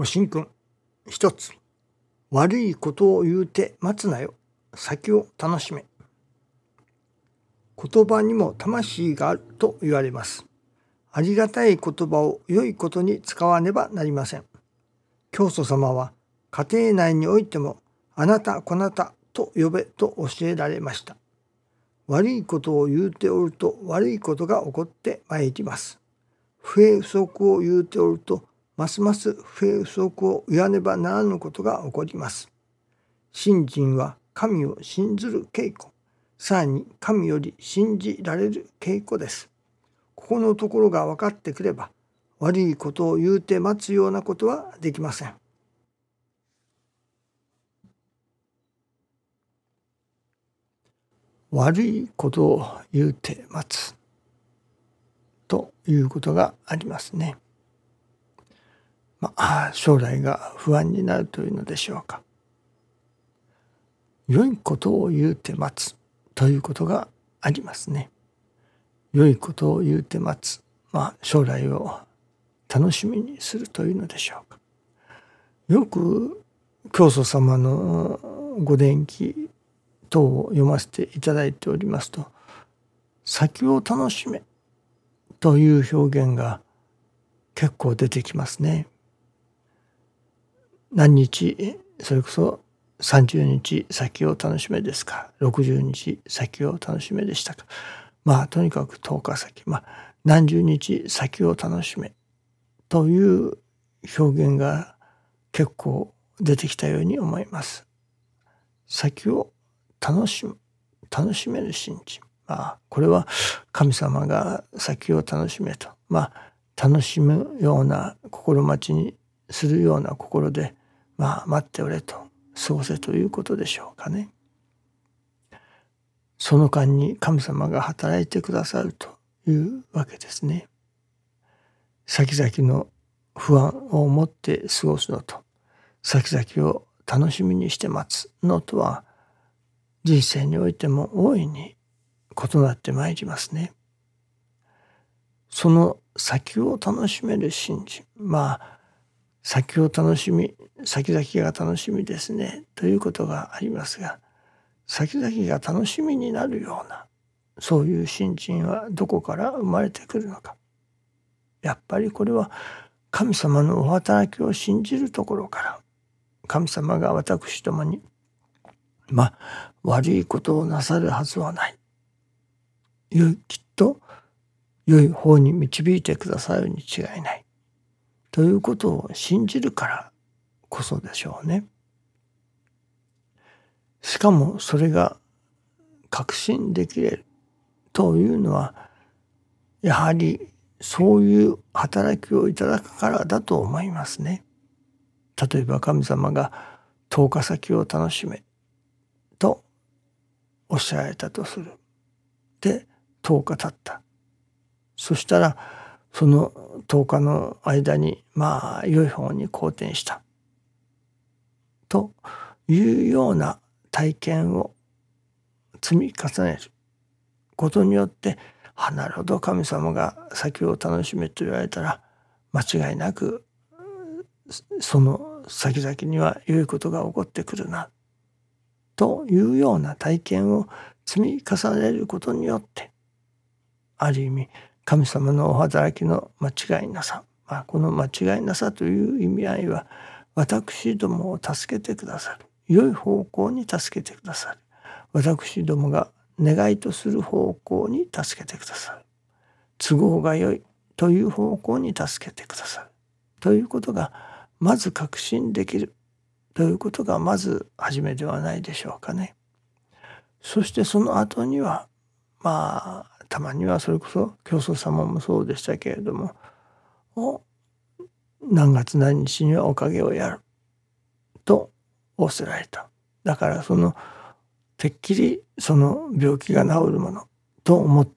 ご神君。一つ。悪いことを言うて待つなよ。先を楽しめ。言葉にも魂があると言われます。ありがたい言葉を良いことに使わねばなりません。教祖様は家庭内においてもあなたこなたと呼べと教えられました。悪いことを言うておると悪いことが起こってまいります。不平不足を言うておるとますます不平不足を言わねばならぬことが起こります。信心は神を信ずる稽古、さらに神より信じられる稽古です。ここのところが分かってくれば、悪いことを言うて待つようなことはできません。悪いことを言うて待つということがありますね。将来が不安になるというのでしょうか。良いことを言うて待つということがありますね。良いことを言うて待つ。将来を楽しみにするというのでしょうか。よく教祖様のご伝記等を読ませていただいておりますと、先を楽しめという表現が結構出てきますね。何日、それこそ30日先を楽しめですか、60日先を楽しめでしたか、とにかく10日先、何十日先を楽しめという表現が結構出てきたように思います。先を楽しめる信心。これは神様が先を楽しめと、楽しむような心待ちにするような心で、待っておれと、過ごせということでしょうかね。その間に神様が働いてくださるというわけですね。先々の不安を持って過ごすのと、先々を楽しみにして待つのとは、人生においても大いに異なってまいりますね。その先を楽しめる信心、先を楽しみ、先々が楽しみですねということがありますが、先々が楽しみになるようなそういう信心はどこから生まれてくるのか。やっぱりこれは神様のお働きを信じるところから、神様が私どもに悪いことをなさるはずはない、きっと良い方に導いてくださるに違いないということを信じるからこそでしょうね。しかもそれが確信できるというのは、やはりそういう働きをいただくからだと思いますね。例えば神様が10日先を楽しめとおっしゃられたとする。で、10日経った。そしたらその10日の間に良い方に好転したというような体験を積み重ねることによって、なるほど、神様が先を楽しめと言われたら間違いなくその先々には良いことが起こってくるなというような体験を積み重ねることによって、ある意味神様のお働きの間違いなさ、この間違いなさという意味合いは、私どもを助けてくださる、良い方向に助けてくださる、私どもが願いとする方向に助けてくださる、都合が良いという方向に助けてくださるということがまず確信できるということがまず初めではないでしょうかね。そしてその後にはたまにはそれこそ教祖様もそうでしたけれども、何月何日にはおかげをやると仰せられた。だからてっきりその病気が治るものと思って、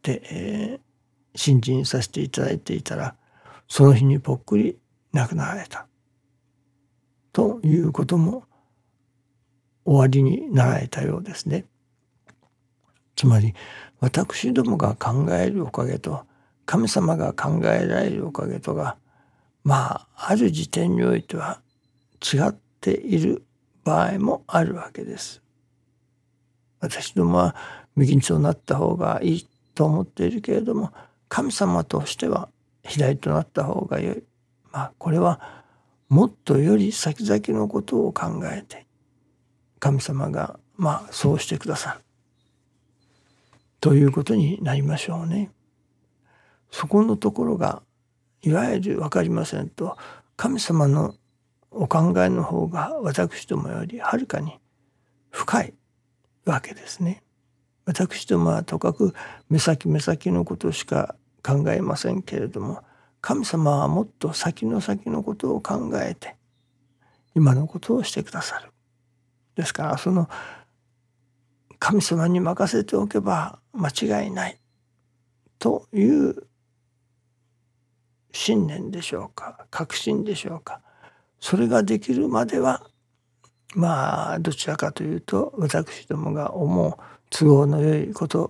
信心させていただいていたら、その日にぽっくり亡くなられたということも終わりになられたようですね。つまり私どもが考えるおかげと神様が考えられるおかげとがある時点においては違っている場合もあるわけです。私どもは右となった方がいいと思っているけれども、神様としては左となった方が良い。これはもっとより先々のことを考えて、神様がそうしてくださるということになりましょうね。そこのところがいわゆる分かりませんと、神様のお考えの方が私どもよりはるかに深いわけですね。私どもはとかく目先目先のことしか考えませんけれども、神様はもっと先の先のことを考えて今のことをしてくださる。ですからその神様に任せておけば間違いないという信念でしょうか、確信でしょうか。それができるまではどちらかというと私どもが思う都合の良いこと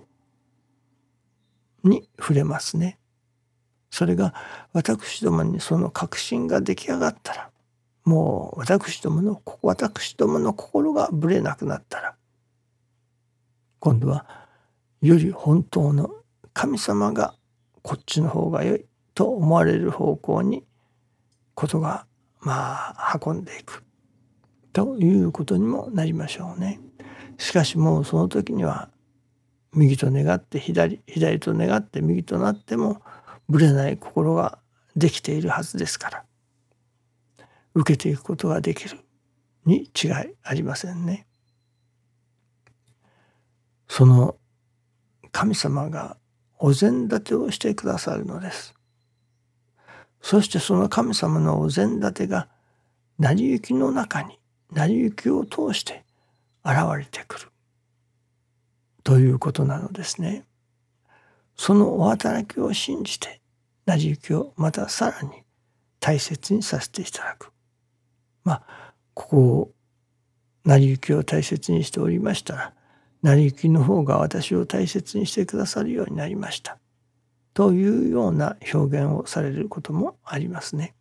に触れますね。それが私どもにその確信が出来上がったら、もう私どもの心がぶれなくなったら、今度はより本当の神様がこっちの方が良いと思われる方向にことが運んでいくということにもなりましょうね。しかしもうその時には右と願って左と願って右となってもぶれない心ができているはずですから、受けていくことができるに違いありませんね。その神様がお膳立てをしてくださるのです。そしてその神様のお膳立てが成り行きの中に、成り行きを通して現れてくるということなのですね。そのお働きを信じて成り行きをまたさらに大切にさせていただく。ここを成り行きを大切にしておりましたら、成り行きの方が私を大切にしてくださるようになりましたというような表現をされることもありますね。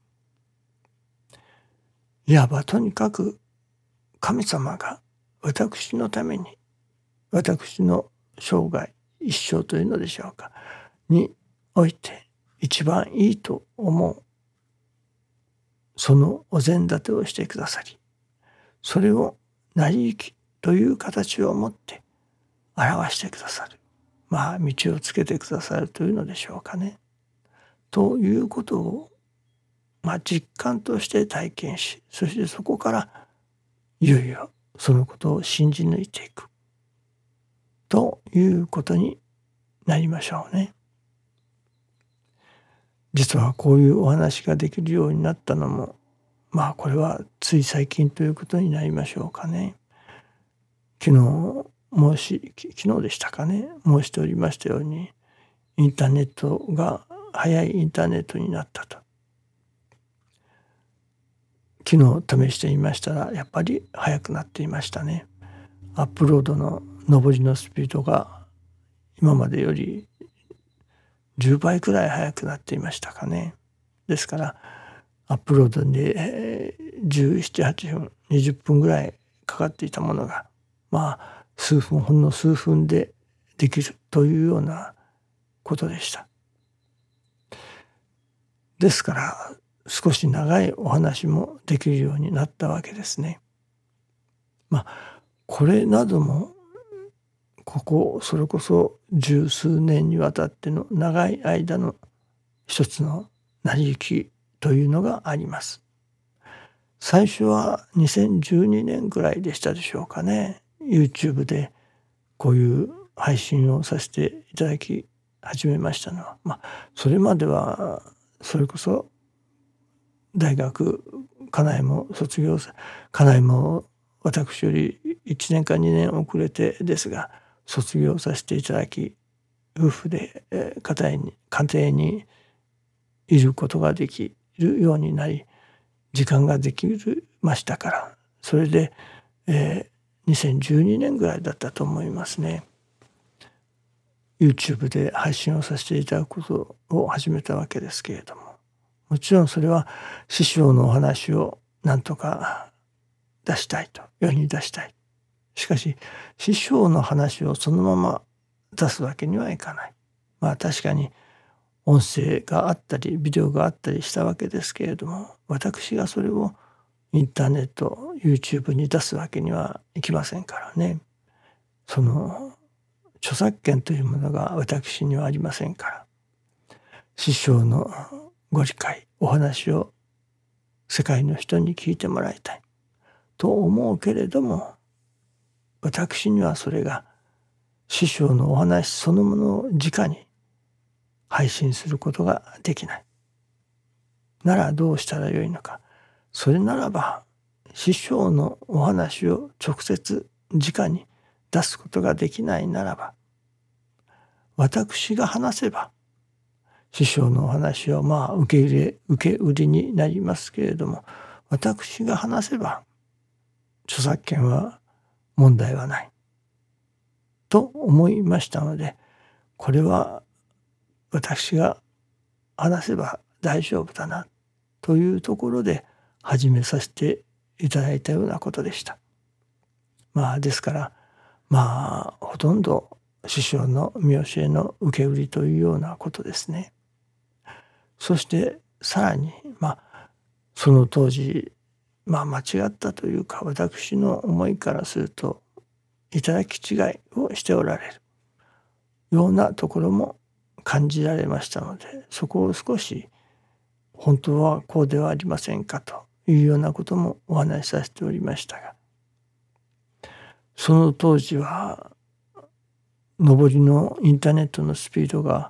いわばとにかく神様が私のために、私の生涯一生というのでしょうかにおいて一番いいと思うそのお膳立てをしてくださり、それを成り行きという形をもって表してくださる。道をつけてくださるというのでしょうかね。ということを、実感として体験し、そしてそこからいよいよそのことを信じ抜いていくということになりましょうね。実はこういうお話ができるようになったのも、これはつい最近ということになりましょうかね。昨日でしたかね、申しておりましたように、インターネットが早いインターネットになったと。昨日試してみましたらやっぱり速くなっていましたね。アップロードの上りのスピードが今までより10倍くらい速くなっていましたかね。ですからアップロードで17、8分、20分ぐらいかかっていたものがほんの数分でできるというようなことでした。ですから少し長いお話もできるようになったわけですね。これなどもそれこそ十数年にわたっての長い間の一つの成り行きというのがあります。最初は2012年ぐらいでしたでしょうかね。YouTube でこういう配信をさせていただき始めましたのは、それまではそれこそ大学家内も私より1年か2年遅れてですが卒業させていただき、夫婦で家庭にいることができるようになり、時間ができましたから、それで、2012年ぐらいだったと思いますね。YouTube で配信をさせていただくことを始めたわけですけれども、もちろんそれは師匠のお話をなんとか出したいと、世に出したい。しかし師匠の話をそのまま出すわけにはいかない。確かに音声があったりビデオがあったりしたわけですけれども、私がそれをインターネット YouTube に出すわけにはいきませんからね。その著作権というものが私にはありませんから、師匠のご理解お話を世界の人に聞いてもらいたいと思うけれども、私にはそれが師匠のお話そのものを直に配信することができない。ならどうしたらよいのか。それならば師匠のお話を直接直に出すことができないならば、私が話せば師匠のお話を受け売りになりますけれども、私が話せば著作権は問題はないと思いましたので、これは私が話せば大丈夫だなというところで始めさせていただいたようなことでした。ですからほとんど師匠の見教えの受け売りというようなことですね。そしてさらにその当時間違ったというか、私の思いからすると頂き違いをしておられるようなところも感じられましたので、そこを少し本当はこうではありませんかというようなこともお話しさせておりましたが、その当時は上りのインターネットのスピードが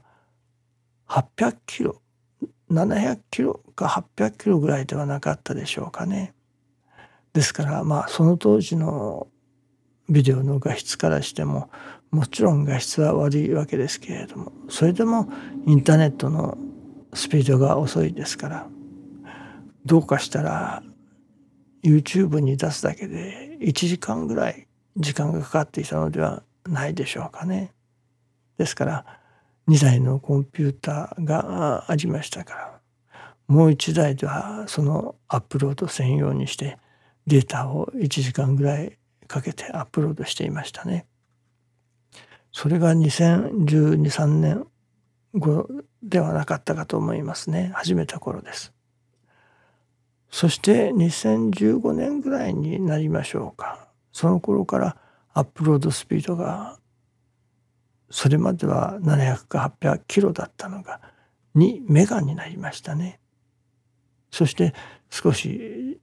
800キロ700キロか800キロぐらいではなかったでしょうかね。ですからその当時のビデオの画質からしても、もちろん画質は悪いわけですけれども、それでもインターネットのスピードが遅いですから、どうかしたら YouTube に出すだけで1時間ぐらい時間がかかっていたのではないでしょうかね。ですから2台のコンピューターがありましたから、もう1台ではそのアップロード専用にしてデータを1時間ぐらいかけてアップロードしていましたね。それが2012、3年後ではなかったかと思いますね。始めた頃です。そして2015年ぐらいになりましょうか。その頃からアップロードスピードがそれまでは700か800キロだったのが2メガになりましたね。そして少し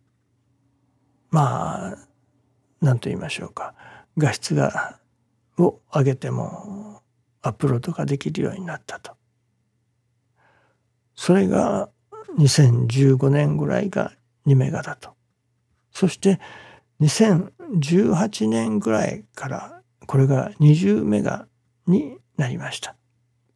何と言いましょうか、画質を上げてもアップロードができるようになったと。それが2015年ぐらいが2メガだと。そして2018年ぐらいからこれが20メガになりました。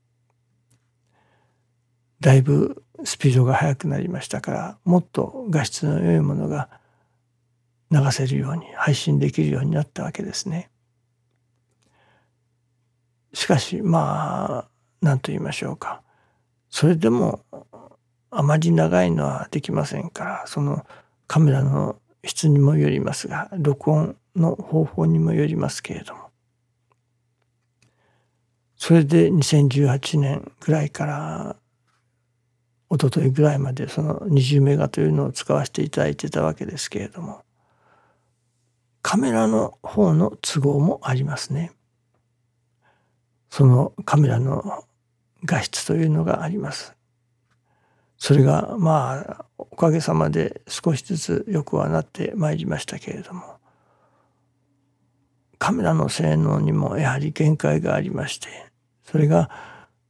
だいぶスピードが速くなりましたから、もっと画質の良いものが流せるように配信できるようになったわけですね。しかし何と言いましょうか、それでもあまり長いのはできませんから、そのカメラの質にもよりますが、録音の方法にもよりますけれども、それで2018年ぐらいから一昨日ぐらいまでその20メガというのを使わせていただいてたわけですけれども、カメラの方の都合もありますね。そのカメラの画質というのがあります。それがおかげさまで少しずつ良くはなってまいりましたけれども、カメラの性能にもやはり限界がありまして、それが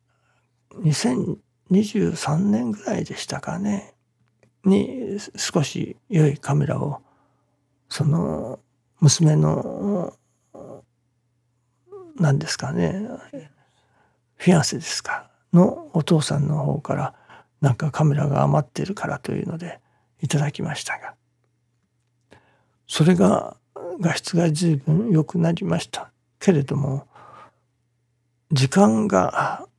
2023年ぐらいでしたかねに少し良いカメラをその娘の何ですかね、フィアンセですかのお父さんの方からカメラが余っているからというのでいただきましたが、それが画質が随分良くなりましたけれども、時間が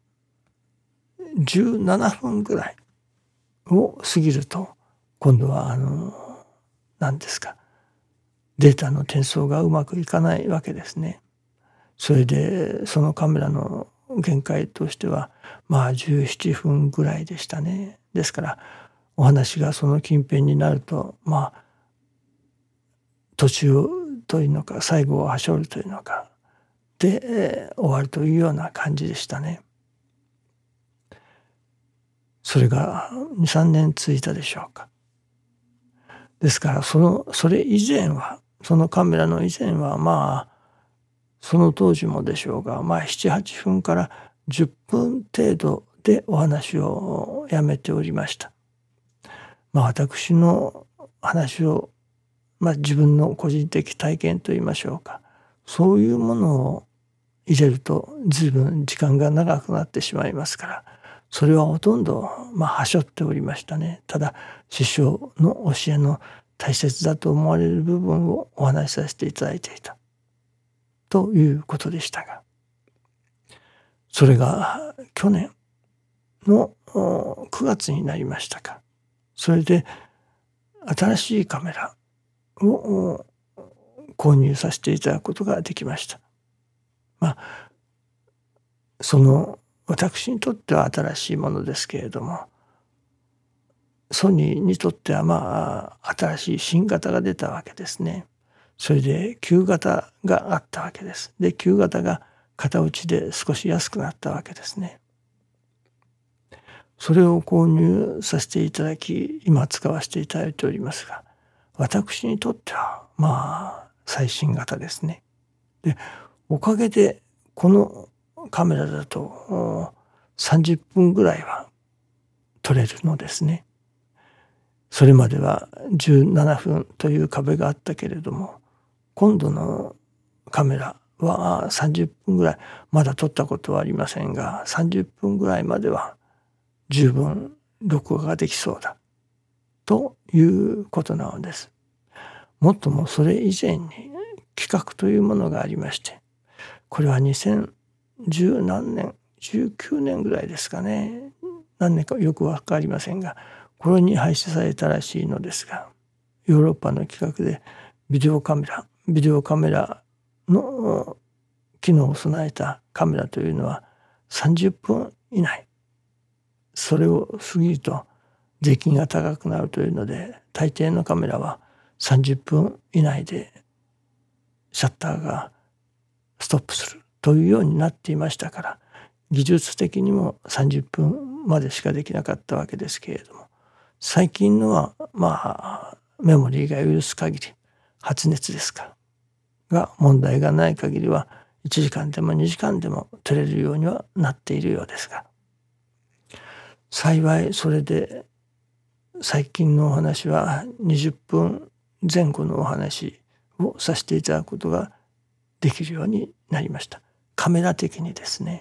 17分ぐらいを過ぎると今度は何ですか、データの転送がうまくいかないわけですね。それでそのカメラの限界としては17分ぐらいでしたね。ですからお話がその近辺になると途中というのか最後をはしょるというのかで、終わるというような感じでしたね。それが2、3年続いたでしょうか。ですからそれ以前はそのカメラの以前はその当時もでしょうが7、8分から10分程度でお話をやめておりました。私の話を自分の個人的体験といいましょうか、そういうものを入れると随分時間が長くなってしまいますから、それはほとんどはしょっておりましたね。ただ師匠の教えの大切だと思われる部分をお話しさせていただいていたということでしたが、それが去年の9月になりましたか。それで新しいカメラを購入させていただくことができました。その私にとっては新しいものですけれども、ソニーにとっては新しい新型が出たわけですね。それで旧型があったわけです。で旧型が型落ちで少し安くなったわけですね。それを購入させていただき今使わせていただいておりますが、私にとっては最新型ですね。でおかげでこのカメラだと30分ぐらいは撮れるのですね。それまでは17分という壁があったけれども、今度のカメラは30分ぐらい、まだ撮ったことはありませんが30分ぐらいまでは十分録画ができそうだということなのです。もっともそれ以前に企画というものがありまして、これは2010何年19年ぐらいですかね、何年かよく分かりませんが、これに廃止されたらしいのですが、ヨーロッパの企画でビデオカメラの機能を備えたカメラというのは30分以内、それを過ぎると税金が高くなるというので、大抵のカメラは30分以内でシャッターがストップするというようになっていましたから、技術的にも30分までしかできなかったわけですけれども、最近のはメモリーが許す限り、発熱ですかが問題がない限りは1時間でも2時間でも撮れるようにはなっているようですが、幸いそれで最近のお話は20分前後のお話をさせていただくことができるようになりました。カメラ的にですね。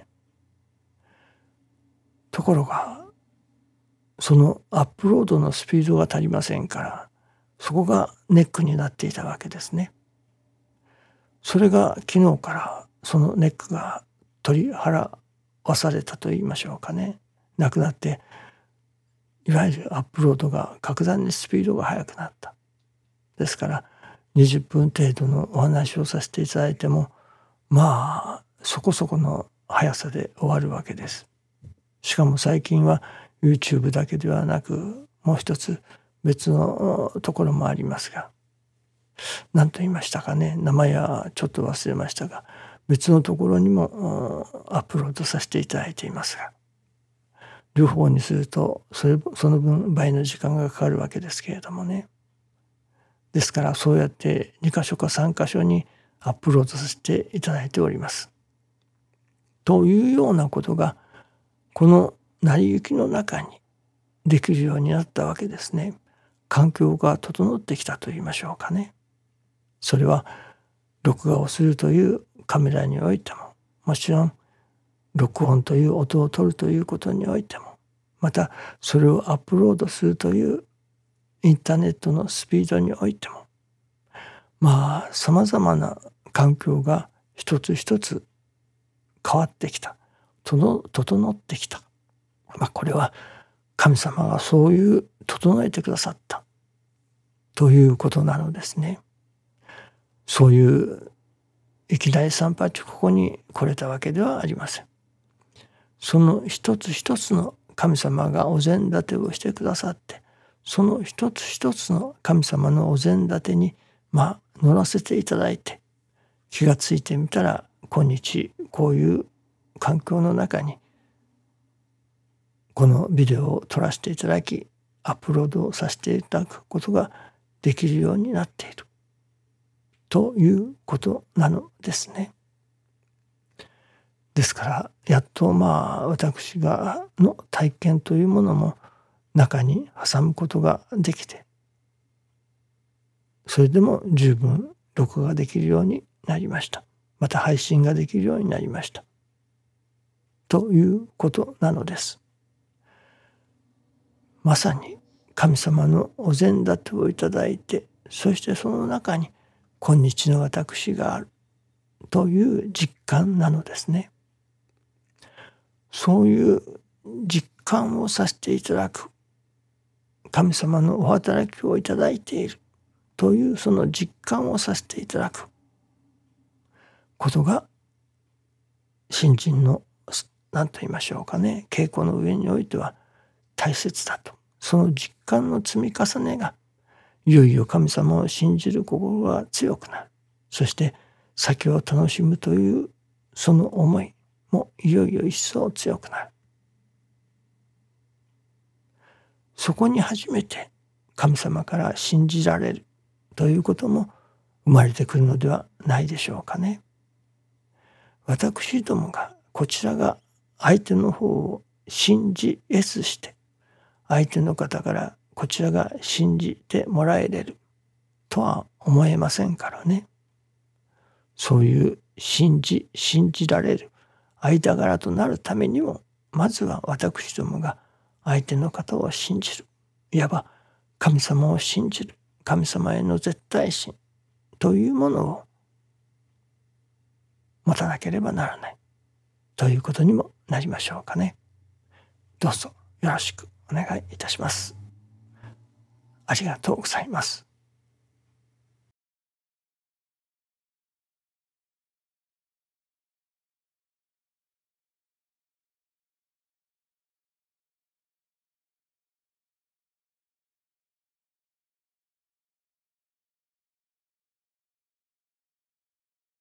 ところがそのアップロードのスピードが足りませんから、そこがネックになっていたわけですね。それが昨日からそのネックが取り払わされたと言いましょうかね。なくなって、いわゆるアップロードが格段にスピードが速くなった。ですから20分程度のお話をさせていただいてもそこそこの速さで終わるわけです。しかも最近は YouTube だけではなく、もう一つ別のところもありますが、何と言いましたかね、名前はちょっと忘れましたが、別のところにもアップロードさせていただいていますが、両方にするとその分倍の時間がかかるわけですけれどもね。ですからそうやって2箇所か3箇所にアップロードさせていただいております。というようなことがこの成り行きの中にできるようになったわけですね。環境が整ってきたと言いましょうかね。それは録画をするというカメラにおいても、もちろん録音という音を取るということにおいても、またそれをアップロードするというインターネットのスピードにおいても、さまざまな環境が一つ一つ変わってきた、整ってきた。これは神様がそういう整えてくださったということなのですね。そういういきなり参拝ここに来れたわけではありません。その一つ一つの神様がお膳立てをしてくださって、その一つ一つの神様のお膳立てに乗らせていただいて、気がついてみたら今日こういう環境の中にこのビデオを撮らせていただき、アップロードをさせていただくことができるようになっているということなのですね。ですからやっと私がの体験というものも中に挟むことができて、それでも十分録画できるようになりました。また配信ができるようになりましたということなのです。まさに神様のお膳立てをいただいて、そしてその中に今日の私があるという実感なのですね。そういう実感をさせていただく、神様のお働きをいただいているというその実感をさせていただくことが信心の何と言いましょうかね、稽古の上においては大切だと。その実感の積み重ねがいよいよ神様を信じる心が強くなる。そして先を楽しむというその思いもいよいよ一層強くなる。そこに初めて神様から信じられるということも生まれてくるのではないでしょうかね。私どもがこちらが相手の方を信じ得ずして、相手の方からこちらが信じてもらえれるとは思えませんからね。そういう信じられる間柄となるためにも、まずは私どもが相手の方を信じる。いわば神様を信じる。神様への絶対心というものを持たなければならないということにもなりましょうかね。どうぞよろしくお願いいたします。ありがとうございます。